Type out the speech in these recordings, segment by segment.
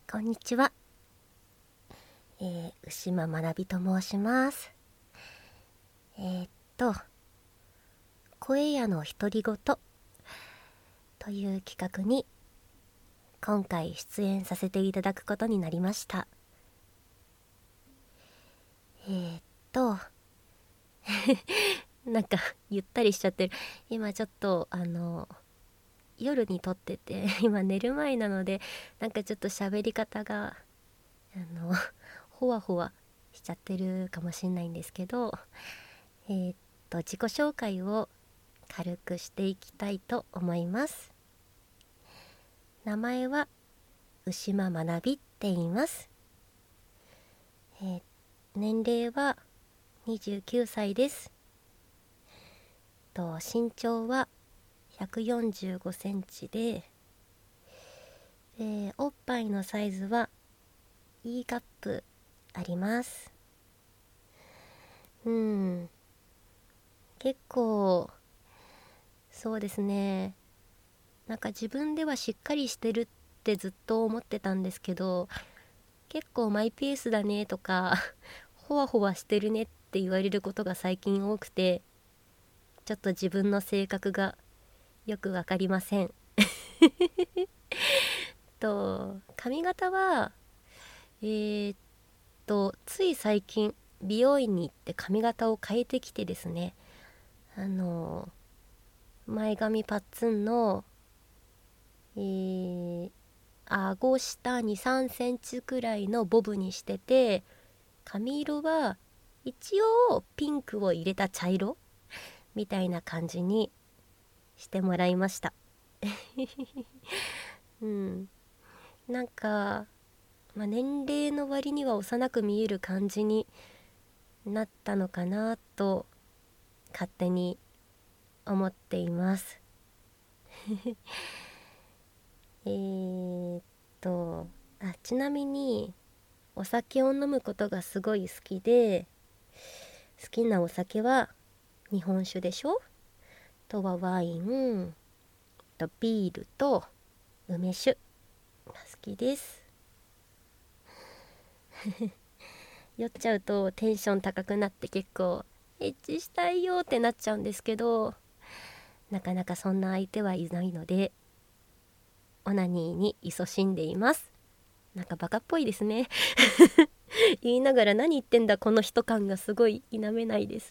こんにちは、牛間学と申します。声屋の独り言という企画に今回出演させていただくことになりました。なんかゆったりしちゃってる。今ちょっと夜に撮ってて今寝る前なので、なんかちょっと喋り方がほわほわしちゃってるかもしれないんですけど、自己紹介を軽くしていきたいと思います。名前は牛間学って言います。年齢は29歳です。身長は145センチで、おっぱいのサイズは E カップあります。結構そうですね、なんか自分ではしっかりしてるってずっと思ってたんですけど、結構マイペースだねとかほわほわしてるねって言われることが最近多くて、ちょっと自分の性格がよくわかりません髪型はつい最近美容院に行って髪型を変えてきてですね、前髪パッツンの顎下2、3センチくらいのボブにしてて、髪色は一応ピンクを入れた茶色みたいな感じにしてもらいましたなんか、年齢の割には幼く見える感じになったのかなと勝手に思っていますちなみにお酒を飲むことがすごい好きで、好きなお酒は日本酒でしょ、とはワインとビールと梅酒が好きです酔っちゃうとテンション高くなって結構エッチしたいよってなっちゃうんですけど、なかなかそんな相手はいないのでオナニーに勤しんでいます。なんかバカっぽいですね言いながら何言ってんだこの人感がすごい否めないです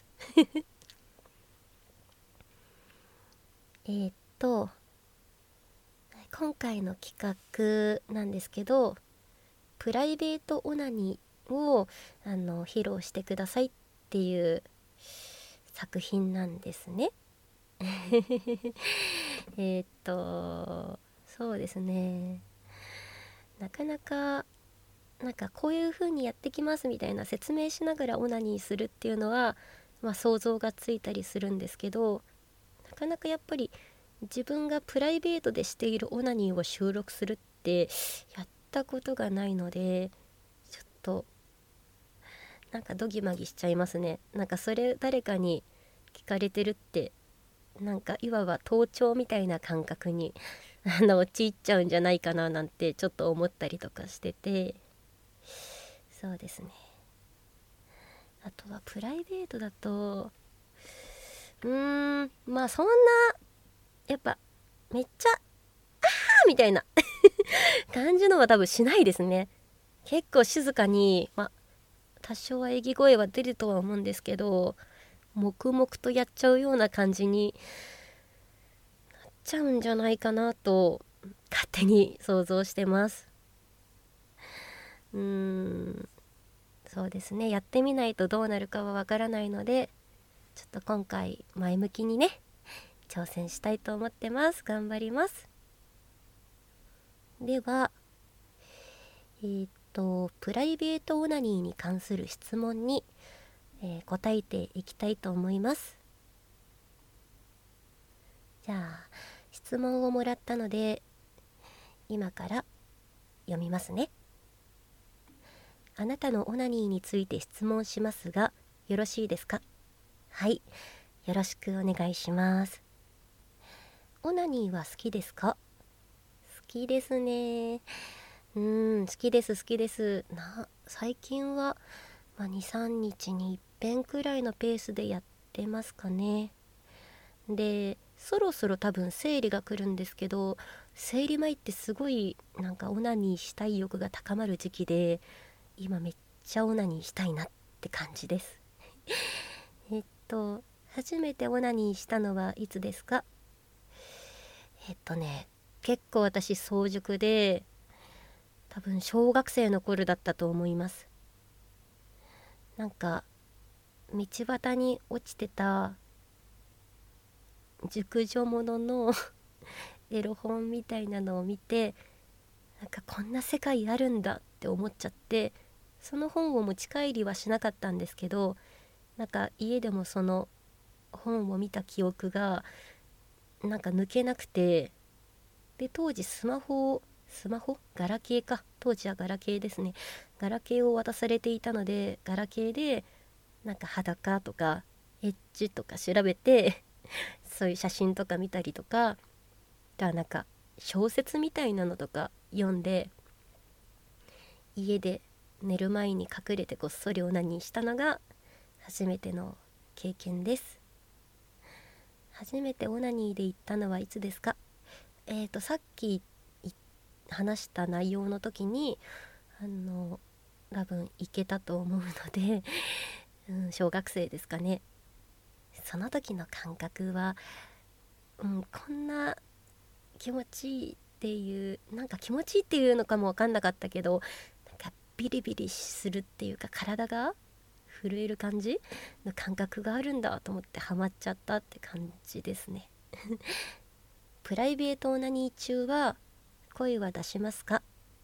今回の企画なんですけど、プライベートオナニーを披露してくださいっていう作品なんですねそうですね、なかなかなんかこういう風にやってきますみたいな説明しながらオナニーするっていうのは、想像がついたりするんですけど、なかなかやっぱり自分がプライベートでしているオナニーを収録するってやったことがないので、ちょっとなんかドギマギしちゃいますね。なんかそれ誰かに聞かれてるって、なんかいわば盗聴みたいな感覚に陥っちゃうんじゃないかななんてちょっと思ったりとかしてて、そうですね、あとはプライベートだとそんなやっぱめっちゃみたいな感じのは多分しないですね。結構静かに、多少はえぎ声は出るとは思うんですけど、黙々とやっちゃうような感じになっちゃうんじゃないかなと勝手に想像してます。そうですね、やってみないとどうなるかはわからないので、ちょっと今回前向きにね挑戦したいと思ってます。頑張ります。ではプライベートオナニーに関する質問に、答えていきたいと思います。じゃあ質問をもらったので今から読みますね。あなたのオナニーについて質問しますがよろしいですか？はい、よろしくお願いします。オナニーは好きですか？好きですね。 好きです好きです。最近は、2、3日に一遍くらいのペースでやってますかね。でそろそろ多分生理が来るんですけど、生理前ってすごいなんかオナニーしたい欲が高まる時期で、今めっちゃオナニーしたいなって感じです。初めてオナニーしたのはいつですか？結構私早熟で、多分小学生の頃だったと思います。なんか道端に落ちてた熟女もののエロ本みたいなのを見て、なんかこんな世界あるんだって思っちゃって、その本を持ち帰りはしなかったんですけど、なんか家でもその本を見た記憶がなんか抜けなくて、で当時スマホガラケーか、当時はガラケーですね。ガラケーを渡されていたので、ガラケーでなんか裸とかエッジとか調べてそういう写真とか見たりとか、なんか小説みたいなのとか読んで、家で寝る前に隠れてこっそりオナニーしたのが初めての経験です。初めてオナニーで行ったのはいつですか？さっき話した内容の時に多分行けたと思うので小学生ですかね。その時の感覚は、こんな気持ちいいっていう、なんか気持ちいいっていうのかも分かんなかったけど、なんかビリビリするっていうか、体が震える感じの感覚があるんだと思ってハマっちゃったって感じですね。プライベートオナニー中は声は出しますか？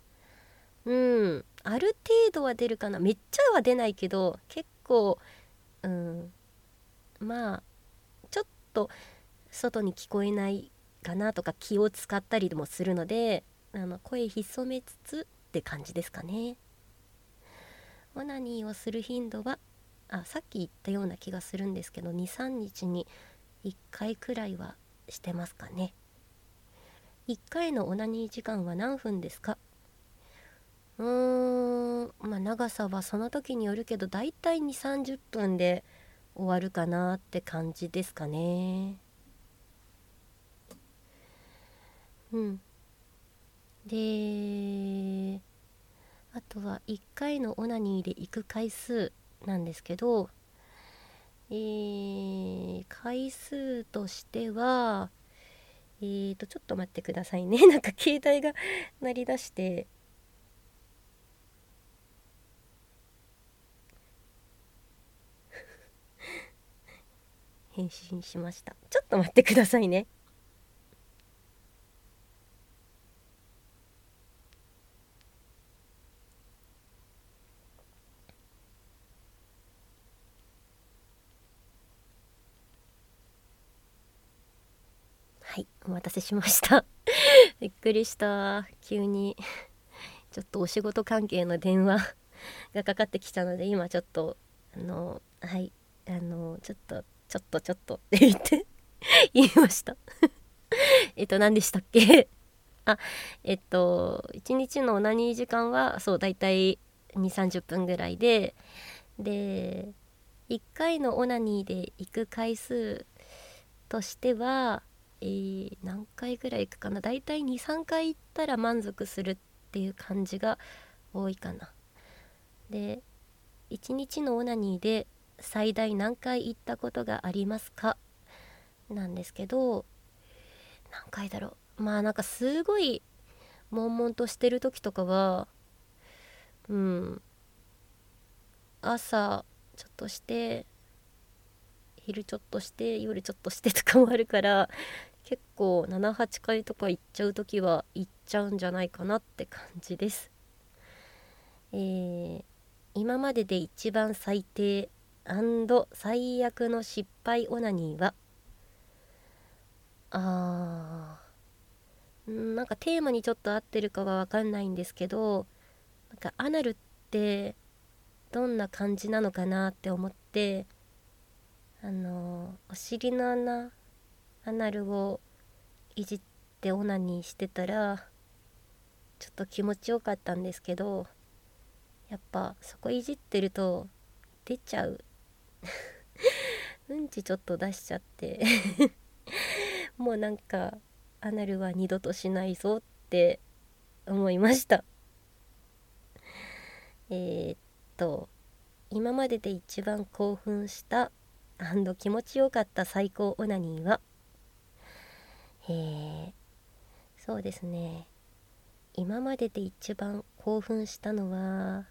ある程度は出るかな。めっちゃは出ないけど、結構、うん、まあちょっと外に聞こえないかなとか気を使ったりもするので、声潜めつつって感じですかね。オナニーをする頻度は、さっき言ったような気がするんですけど、2、3日に1回くらいはしてますかね。1回のオナニー時間は何分ですか？長さはその時によるけど、だいたい2、30分で終わるかなって感じですかね。うんで、あとは1回のオナニーで行く回数なんですけど、回数としては、ちょっと待ってくださいね。なんか携帯が鳴り出して返信しました。ちょっと待ってくださいね。はい、お待たせしました。びっくりした。急にちょっとお仕事関係の電話がかかってきたので、今ちょっとはい、ちょっとって言って言いました。何でしたっけ？あ、1日のオナニー時間はそうだいたい2、30分ぐらいで、1回のオナニーで行く回数としては、何回ぐらい行くかな。だいたい2、3回行ったら満足するっていう感じが多いかな。で、1日のオナニーで最大何回行ったことがありますかなんですけど、何回だろう。なんかすごい悶々としてる時とかは、朝ちょっとして昼ちょっとして夜ちょっとしてとかもあるから、結構7、8回とか行っちゃう時は行っちゃうんじゃないかなって感じです。えー今までで一番最低最悪の失敗オナニーは、なんかテーマにちょっと合ってるかは分かんないんですけど、なんかアナルってどんな感じなのかなって思って、お尻のアナルをいじってオナニーしてたら、ちょっっと気持ちよかったんですけど、やっぱそこいじってると出ちゃう。うんちちょっと出しちゃってもうなんかアナルは二度としないぞって思いました。えーっと今までで一番興奮した気持ちよかった最高オナニーは、そうですね、今までで一番興奮したのは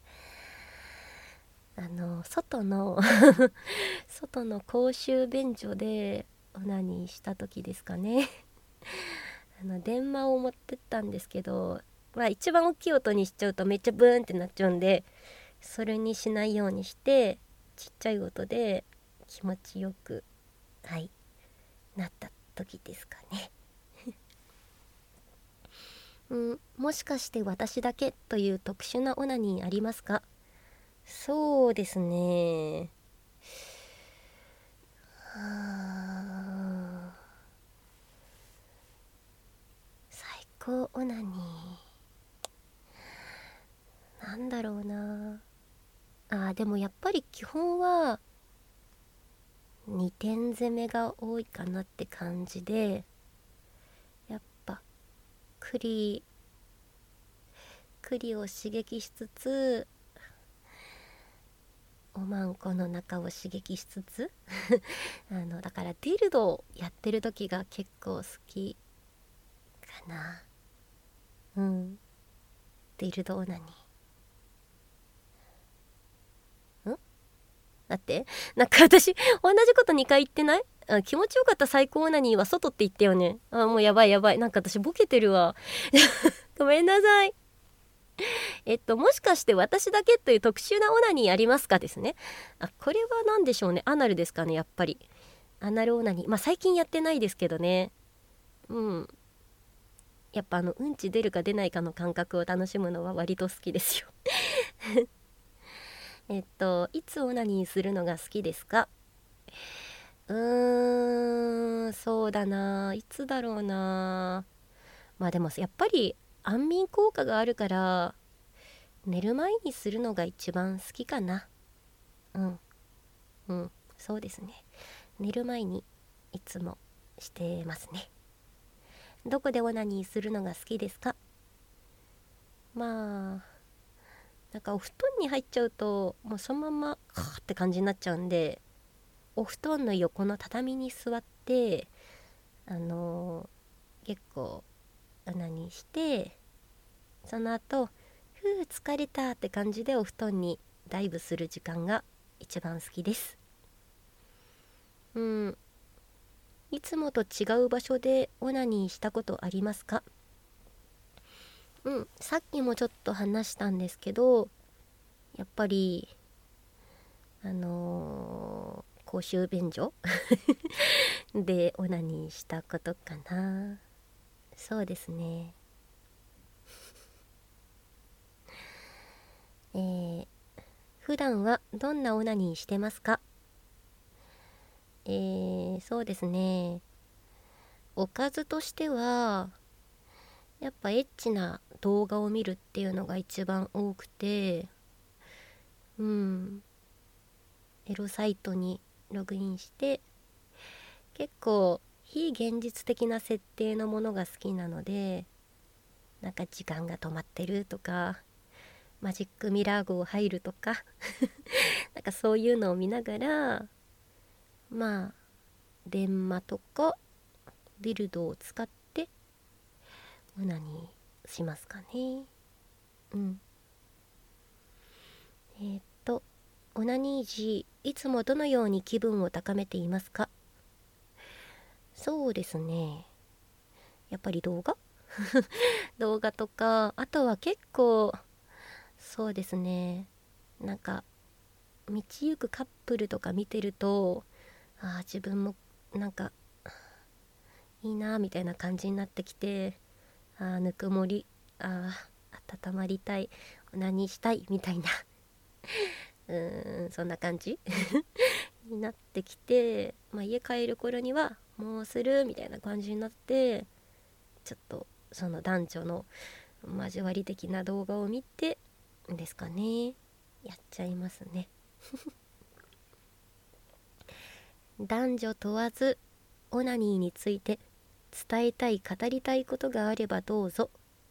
外の外の公衆便所でオナニーした時ですかね。電話を持ってったんですけど、一番大きい音にしちゃうとめっちゃブーンってなっちゃうんで、それにしないようにしてちっちゃい音で気持ちよく、はいなった時ですかね。もしかして私だけという特殊なオナニーありますか？そうですね、最高オナニーなんだろうな。でもやっぱり基本は2点攻めが多いかなって感じで、やっぱ栗を刺激しつつ、おまんこの中を刺激しつつだからディルドをやってる時が結構好きかな。ディルドオナニー。だってなんか私同じこと2回言ってない？気持ちよかった最高オナニーは外って言ったよね。もうやばい、なんか私ボケてるわごめんなさい。もしかして私だけという特殊なオナニーありますかですね。これは何でしょうね。アナルですかね、やっぱり。アナルオナニー、最近やってないですけどね。やっぱうんち出るか出ないかの感覚を楽しむのは割と好きですよいつオナニーするのが好きですか？そうだな、いつだろうな。でもやっぱり安眠効果があるから寝る前にするのが一番好きかな。うんそうですね、寝る前にいつもしてますね。どこでオナニーするのが好きですか？なんかお布団に入っちゃうともうそのままって感じになっちゃうんで、お布団の横の畳に座って結構オナニーして、その後疲れたって感じでお布団にダイブする時間が一番好きです。いつもと違う場所でオナニーしたことありますか？さっきもちょっと話したんですけど、やっぱり公衆便所でオナニーしたことかな。そうですね。普段はどんなオナニーしてますか？そうですね、おかずとしてはやっぱエッチな動画を見るっていうのが一番多くて、エロサイトにログインして結構非現実的な設定のものが好きなので、なんか時間が止まってるとかマジックミラー号入るとかなんかそういうのを見ながら、電話とかディルドを使ってオナニーしますかね。オナニー時いつもどのように気分を高めていますか？そうですね、やっぱり動画動画とか、あとは結構そうですね、なんか道行くカップルとか見てると、自分もなんかいいなみたいな感じになってきて、ぬくもり、温まりたい、何したいみたいなそんな感じになってきて、家帰る頃にはもうするみたいな感じになって、ちょっとその男女の交わり的な動画を見てですかね、やっちゃいますね。男女問わずオナニーについて伝えたい語りたいことがあればどうぞ。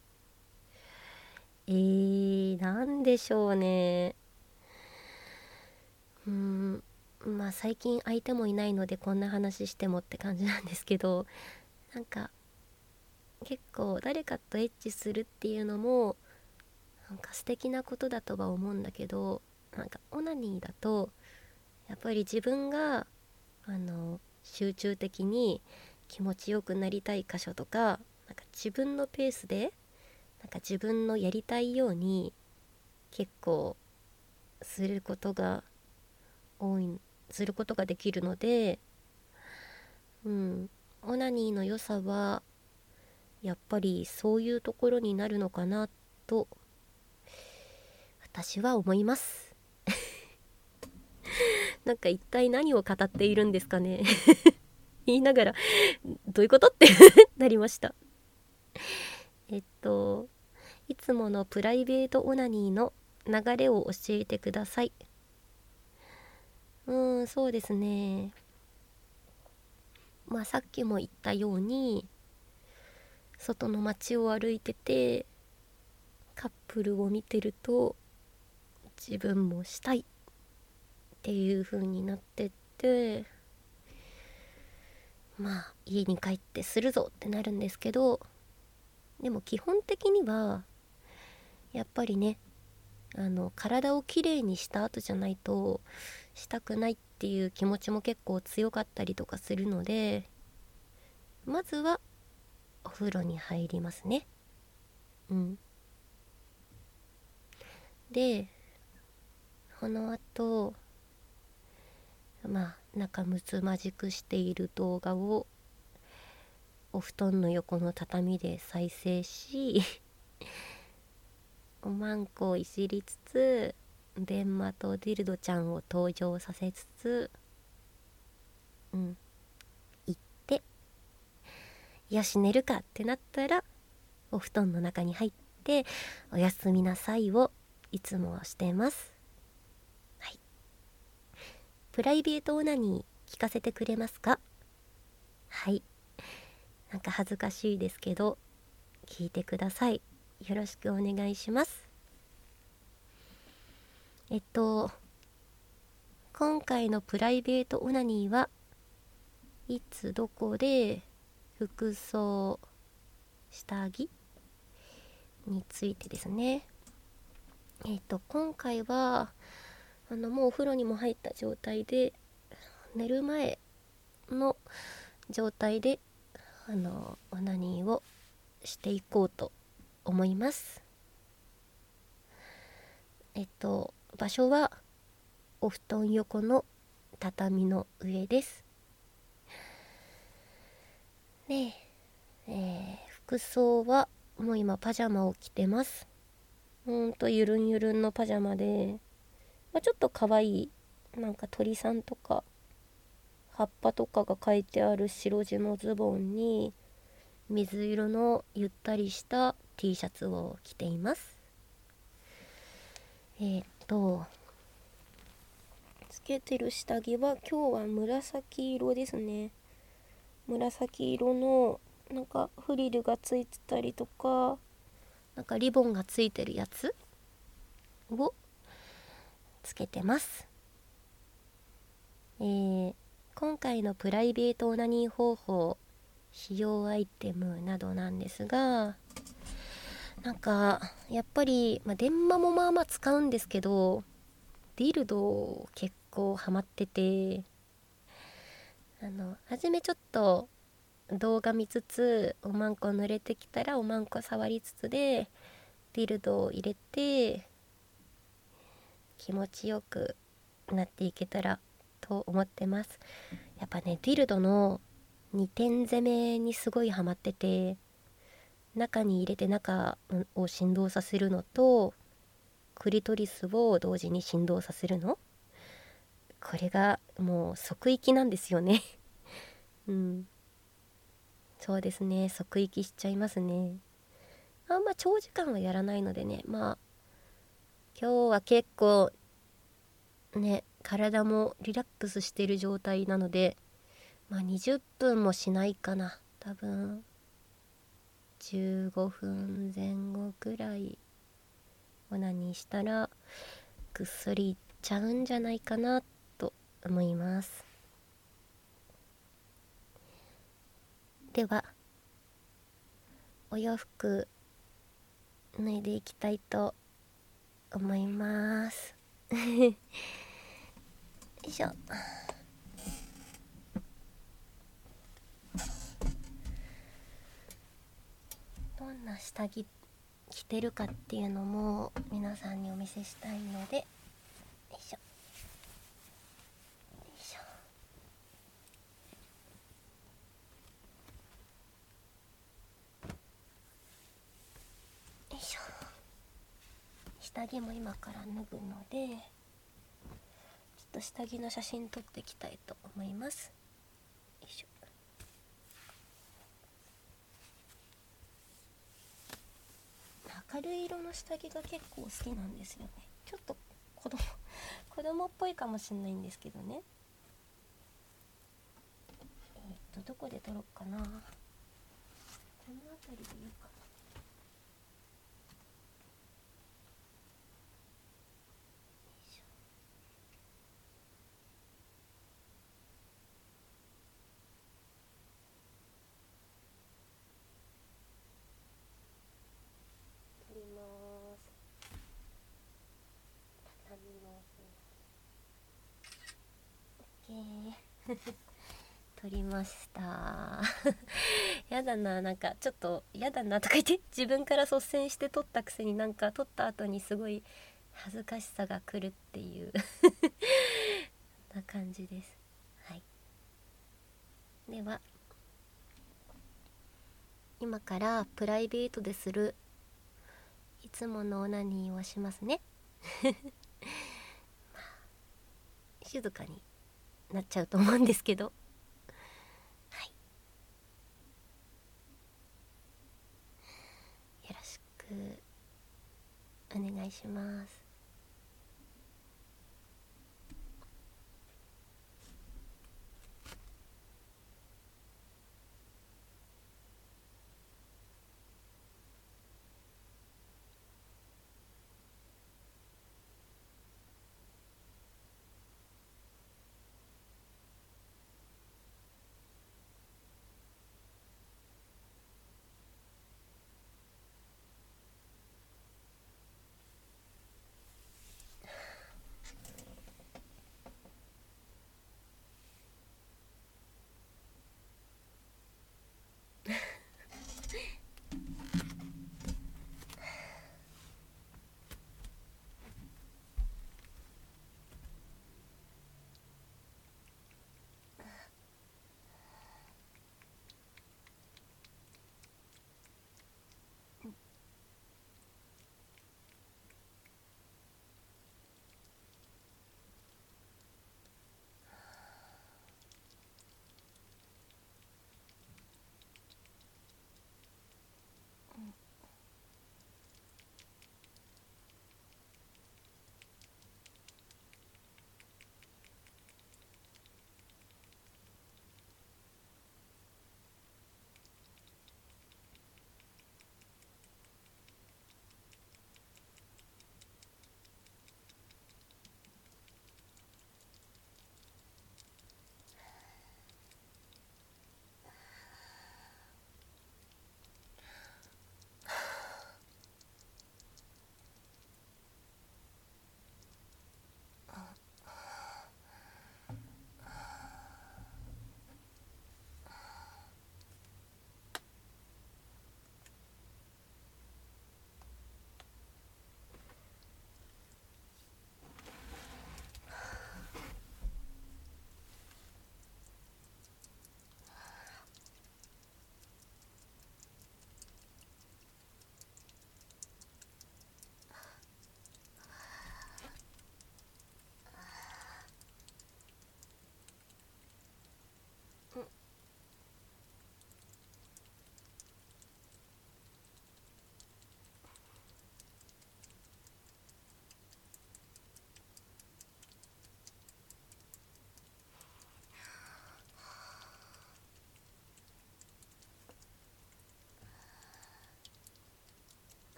なんでしょうね。まあ最近相手もいないのでこんな話してもって感じなんですけど、なんか結構誰かとエッチするっていうのもなんか素敵なことだとは思うんだけど、なんかオナニーだとやっぱり自分が集中的に気持ちよくなりたい箇所とか、なんか自分のペースでなんか自分のやりたいように結構することが多いすることができるので、オナニーの良さはやっぱりそういうところになるのかなと私は思います。なんか一体何を語っているんですかね。言いながらどういうことってなりました。いつものプライベートオナニーの流れを教えてください。そうですね。まあさっきも言ったように外の街を歩いててカップルを見てると自分もしたいっていう風になってって、まあ家に帰ってするぞってなるんですけど、でも基本的にはやっぱりね、体をきれいにした後じゃないとしたくないっていう気持ちも結構強かったりとかするので、まずはお風呂に入りますね。でこの後仲睦まじくしている動画をお布団の横の畳で再生しおまんこをいじりつつ電マとディルドちゃんを登場させつつ行って、よし寝るかってなったらお布団の中に入っておやすみなさいをいつもしてます。はい。プライベートオナニー聞かせてくれますか？はい。なんか恥ずかしいですけど聞いてください。よろしくお願いします。今回のプライベートオナニーはいつどこで服装下着についてですね。今回はもうお風呂にも入った状態で寝る前の状態でオナニーをしていこうと思います。場所はお布団横の畳の上です。で、服装はもう今パジャマを着てます。ゆるんゆるんのパジャマで、ちょっと可愛いなんか鳥さんとか葉っぱとかが書いてある白地のズボンに水色のゆったりした T シャツを着ています。つけてる下着は今日は紫色ですね。紫色のなんかフリルがついてたりとか、なんかリボンがついてるやつをつけてます。今回のプライベートオナニー方法、使用アイテムなどなんですが、なんかやっぱり、電話もまあまあ使うんですけど、ディルド結構ハマってて、初めちょっと動画見つつおまんこ濡れてきたらおまんこ触りつつでディルドを入れて気持ちよくなっていけたらと思ってます。やっぱね、ディルドの2点攻めにすごいハマってて、中に入れて中を振動させるのとクリトリスを同時に振動させるの、これがもう即息なんですよね。そうですね、即息しちゃいますね。 あんま長時間はやらないのでね、まあ今日は結構ね体もリラックスしてる状態なので、まあ20分もしないかな、多分15分前後くらいオナニーしたらぐっすりいっちゃうんじゃないかなと思います。ではお洋服脱いでいきたいと思います。よいしょ。どんな下着着てるかっていうのも皆さんにお見せしたいので、よいしょよいしょ。よいしょ。下着も今から脱ぐので、ちょっと下着の写真撮っていきたいと思います。よいしょ。明るい色の下着が結構好きなんですよね。ちょっと子供っぽいかもしれないんですけどね。どこで撮ろうかな。この辺りでいいかな。撮ります。畳の上 OK 撮りましたやだな、なんかちょっとやだなとか言って自分から率先して撮ったくせに、なんか撮った後にすごい恥ずかしさが来るっていうな感じです。はい、では今からプライベートでするいつものオナニーをしますね静かになっちゃうと思うんですけど、はい、よろしくお願いします。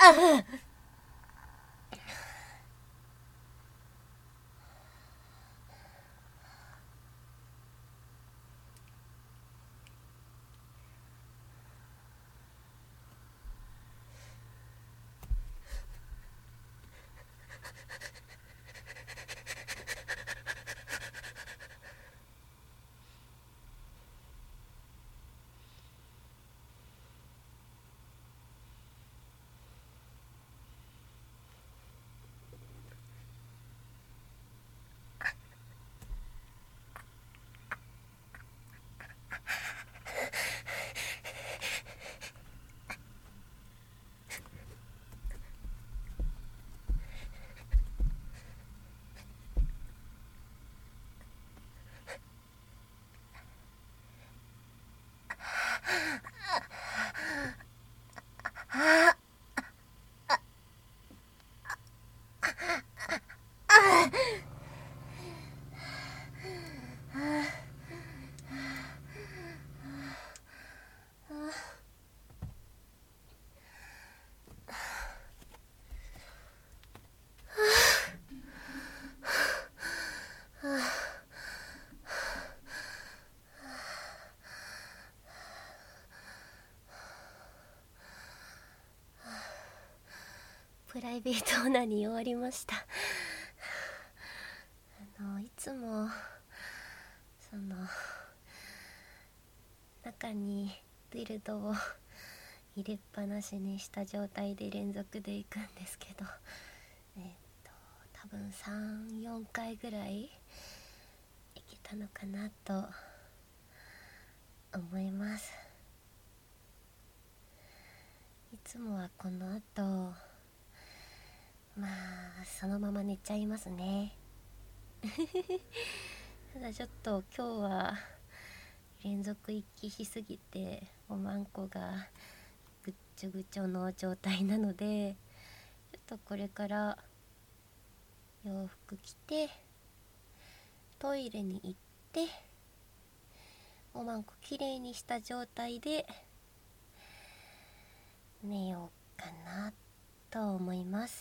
プライベートオナニー終わりました。いつもその中にディルドを入れっぱなしにした状態で連続でいくんですけど、多分3、4回ぐらいいけたのかなと思います。いつもはこの後そのまま寝ちゃいますね。ただちょっと今日は連続息しすぎておまんこがぐっちょぐちょの状態なので、ちょっとこれから洋服着てトイレに行っておまんこきれいにした状態で寝ようかなと思います。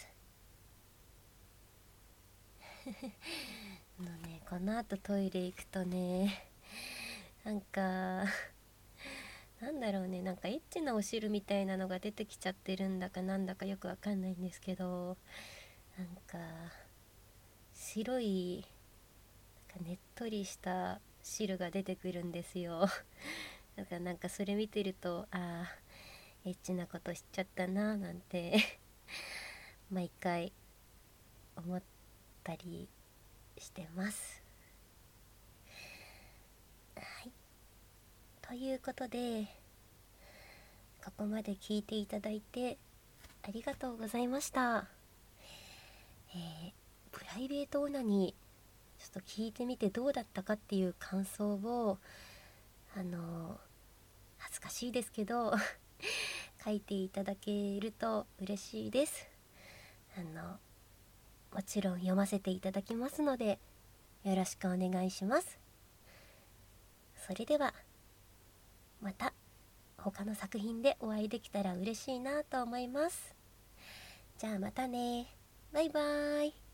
この後トイレ行くとね、なんかなんだろうね、なんかエッチなお汁みたいなのが出てきちゃってるんだかなんだかよくわかんないんですけど、なんか白いなんかねっとりした汁が出てくるんですよ。だからなんかそれ見てると、エッチなことしちゃったななんて毎回思ったりしてます。はい、ということでここまで聞いていただいてありがとうございました。プライベートオナニーちょっと聞いてみてどうだったかっていう感想を恥ずかしいですけど書いていただけると嬉しいです。もちろん読ませていただきますのでよろしくお願いします。それではまた他の作品でお会いできたら嬉しいなと思います。じゃあまたね。バイバーイ。